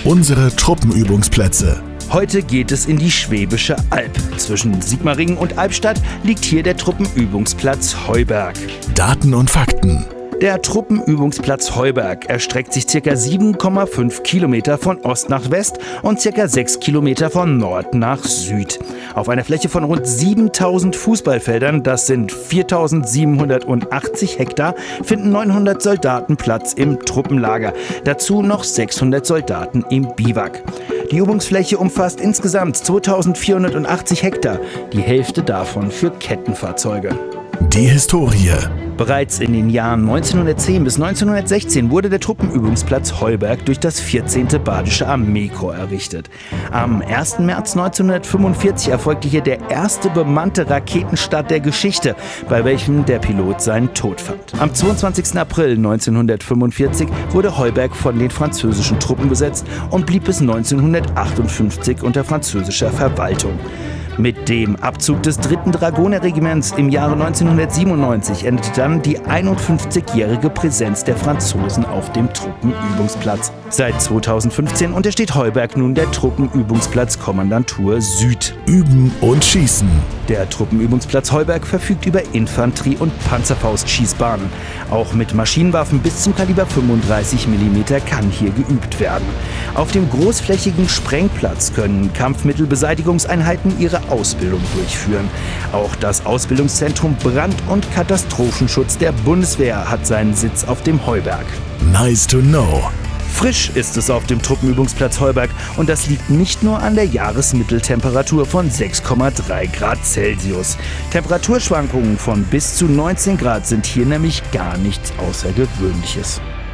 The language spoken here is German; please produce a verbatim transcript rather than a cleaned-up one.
Unsere Truppenübungsplätze. Heute geht es in die Schwäbische Alb. Zwischen Sigmaringen und Albstadt liegt hier der Truppenübungsplatz Heuberg. Daten und Fakten. Der Truppenübungsplatz Heuberg erstreckt sich ca. sieben Komma fünf Kilometer von Ost nach West und ca. sechs Kilometer von Nord nach Süd. Auf einer Fläche von rund siebentausend Fußballfeldern, das sind viertausendsiebenhundertachtzig Hektar, finden neunhundert Soldaten Platz im Truppenlager. Dazu noch sechshundert Soldaten im Biwak. Die Übungsfläche umfasst insgesamt zweitausendvierhundertachtzig Hektar, die Hälfte davon für Kettenfahrzeuge. Die Historie. Bereits in den Jahren neunzehnhundertzehn bis neunzehnhundertsechzehn wurde der Truppenübungsplatz Heuberg durch das vierzehnte Badische Armeekorps errichtet. Am ersten März neunzehnhundertfünfundvierzig erfolgte hier der erste bemannte Raketenstart der Geschichte, bei welchem der Pilot seinen Tod fand. Am zweiundzwanzigsten April neunzehnhundertfünfundvierzig wurde Heuberg von den französischen Truppen besetzt und blieb bis neunzehnhundertachtundfünfzig unter französischer Verwaltung. Mit dem Abzug des dritten Dragonerregiments im Jahre neunzehnhundertsiebenundneunzig endete dann die einundfünfzigjährige Präsenz der Franzosen auf dem Truppenübungsplatz. Seit zweitausendfünfzehn untersteht Heuberg nun der Truppenübungsplatz Kommandantur Süd. Üben und schießen. Der Truppenübungsplatz Heuberg verfügt über Infanterie- und Panzerfaustschießbahnen. Auch mit Maschinenwaffen bis zum Kaliber fünfunddreißig Millimeter kann hier geübt werden. Auf dem großflächigen Sprengplatz können Kampfmittelbeseitigungseinheiten ihre Ausbildung durchführen. Auch das Ausbildungszentrum Brand- und Katastrophenschutz der Bundeswehr hat seinen Sitz auf dem Heuberg. Nice to know. Frisch ist es auf dem Truppenübungsplatz Heuberg und das liegt nicht nur an der Jahresmitteltemperatur von sechs Komma drei Grad Celsius. Temperaturschwankungen von bis zu neunzehn Grad sind hier nämlich gar nichts Außergewöhnliches.